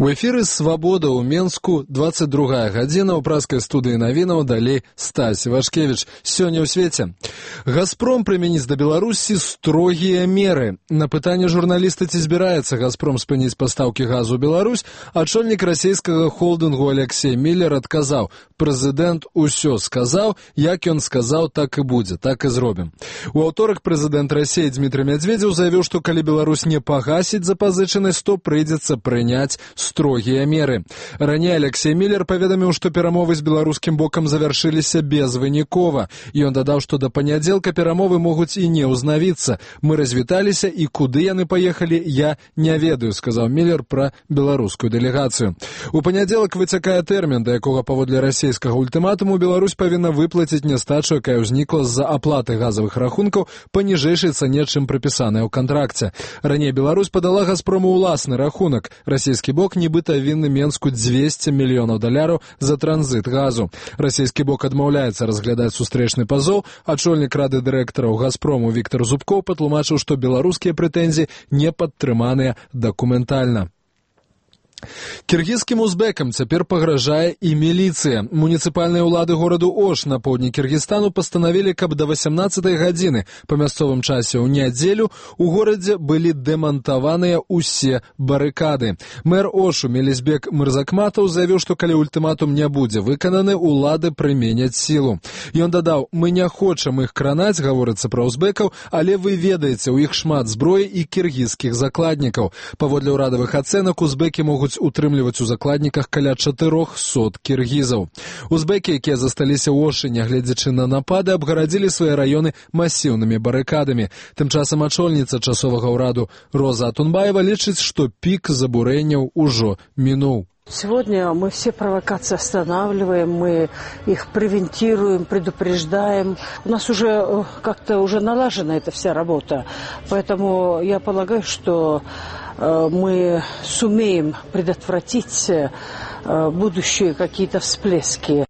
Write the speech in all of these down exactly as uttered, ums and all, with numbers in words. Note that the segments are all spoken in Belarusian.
У эфіры «Свабода» ў Менску, двадцать другая гадзіна, ў праскай студыі навінаў, далей Стась Івашкевіч. Сёння ў свеце. «Газпром» прымяніць да Беларусі строгія меры. На пытанне журналіста, ці збіраецца «Газпром» спыніць пастаўкі газу ў Беларусь, ачольнік расійскага холдынгу Алексей Миллер адказаў: «Прэзідэнт усё сказаў, як ён сказаў, так і будзе, так і зробім». У аўторак прэзідэнт Расіі Дмітрий Медведзеў заявіў, што калі Беларусь не пагасіць запазычанасць, то прыйдзецца прыняць строгія меры. Раней Алексей Миллер паведаміў, што перамовы з беларускім бокам завяршыліся безвынікова. Ён дадаў, што да панядзелка перамовы могуць і не ўзнавіцца. Мы развіталіся, і куды яны паехалі, я не ведаю, сказаў Миллер пра беларускую дэлегацыю. У панядзелак выцякае тэрмін, да якога паводле расійскага ультыматуму Беларусь павінна выплаціць нястачу, якая ўзнікла з-за аплаты газавых рахункаў па ніжэйшай цане, чым прапісаная ў кантракце. Раней Беларусь падала «Газпрому» ўласны рахунак. Расійскі бок нібыта вінны Менску дзвесце мільёнаў даляраў за транзит газу. Расійскі бок адмаўляецца разглядаць сустрэчны пазоў. Ачольнік рады дырэктараў «Газпрому» Віктор Зубкоў патлумачыў, што беларускія прэтэнзіі не падтрыманыя дакументальна. Кіргізскім узбекам цяпер пагражае і міліцыя. Муніцыпальныя ўлады гораду Ош на поўдні Кіргізстану пастанавілі, каб да васямнаццатай гадзіны па мясцовым часе ў нядзелю ў горадзе былі дэмантаваныя ўсе барыкады. Мэр Ошу Мелізбек Мырзакматаў заявіў, што калі ультыматум не будзе выкананы, улады прыменяць сілу. Ён дадаў: «Мы не хочам іх кранаць», гаворыцца пра узбекаў, але вы ведаеце, у іх шмат зброі і кіргізскіх закладнікаў. Паводле ўрадавых ацэнак, узбекі могуць утрымліваць у закладніках каля чатырохсот кіргізаў. Узбекі, якія засталіся ў Ошы, нягледзячы на напады, абгарадзілі свае раёны масіўнымі барыкадамі. Тым часам ачольніца часовага ўраду Роза Атунбаева лічыць, што пік забурэнняў ужо мінуў. Сегодня мы все провокации останавливаем, мы их превентируем, предупреждаем. У нас уже как-то уже налажена эта вся работа. Поэтому я полагаю, что мы сумеем предотвратить будущие какие-то всплески.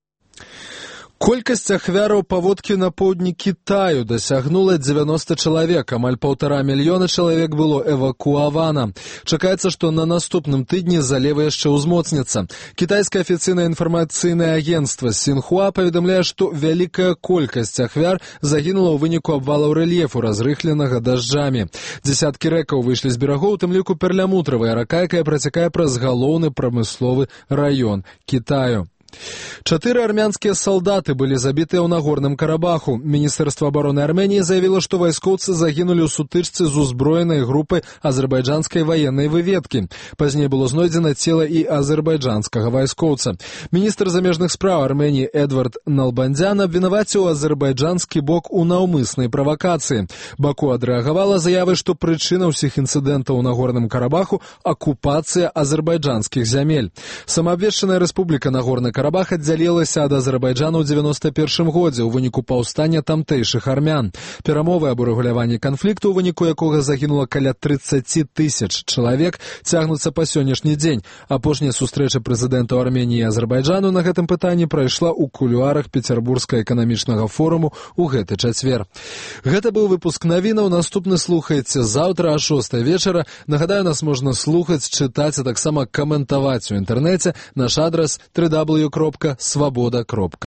Колькасць ахвяраў паводкі на поўдні Кітаю дасягнула дзевяноста чалавек, амаль паўтара мільёна чалавек было эвакуавана. Чакаецца, што на наступным тыдні заліў яшчэ ўзмоцніцца. Кітайскае афіцыйнае інфармацыйнае агенцтва Сінхуа паведамляе, што вялікая колькасць ахвяр загінула ў выніку абвалаў рэльефу, разрыхленага дажджамі. Дзесяткі рэкаў выйшлі з берагоў, у тым ліку Перлямутравая рака, якая працякае праз галоўны прамысловы раён Кітаю. Чатыры армянскія салдаты былі забітыя ў Нагорным Карабаху. Міністэрства абароны Арменіі заявіла, што вайскоўцы загінулі ў сутычцы з узброенай групай азербайджанскай ваеннай выведкі. Пазней было знойдзена цела і азербайджанскага вайскоўца. Міністр замежных спраў Арменіі Эдвард Налбандзян абвінаваціў азербайджанскі бок у наўмыснай правакацыі. Баку адрэагавала заявай, што прычына ўсіх інцыдэнтаў у Нагорным Карабаху – акупацыя азербайджанскіх зямель. Самаабвешчаная рэспубліка Нагорны Карабах Карабах аддзялілася ад Азербайджану ў дзевяноста першым годзе ў выніку паўстання тамтэйшых армян. Перамовы аб урэгуляванні канфлікту, у выніку якога загінула каля трыццаць тысяч чалавек, цягнуцца па сённяшні дзень. Апошняя сустрэча прэзідэнтаў Арменіі і Азербайджану на гэтым пытанні прайшла ў кулуарах Пецярбургскага эканамічнага форуму ў гэты чацвер. Гэта быў выпуск навінаў. Наступны слухайце заўтра а шостай вечара. Нагадаю, нас можна слухаць, чытаць, а таксама каментаваць у інтэрнэце. Наш адрас дабл ю дабл ю дабл ю кропка свабода кропка